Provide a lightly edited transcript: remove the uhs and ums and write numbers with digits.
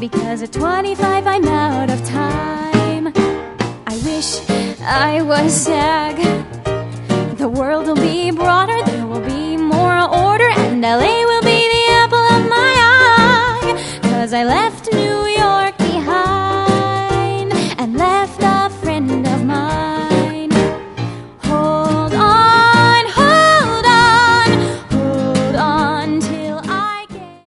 because at 25 I'm out of time. I wish I was Zag. The world will be